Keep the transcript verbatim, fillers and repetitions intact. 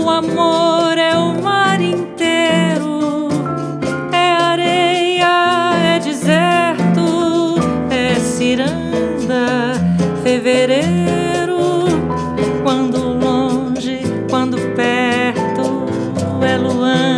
O amor é o mar inteiro, é areia, é deserto, é ciranda, fevereiro. Quando longe, quando perto, é Luanda.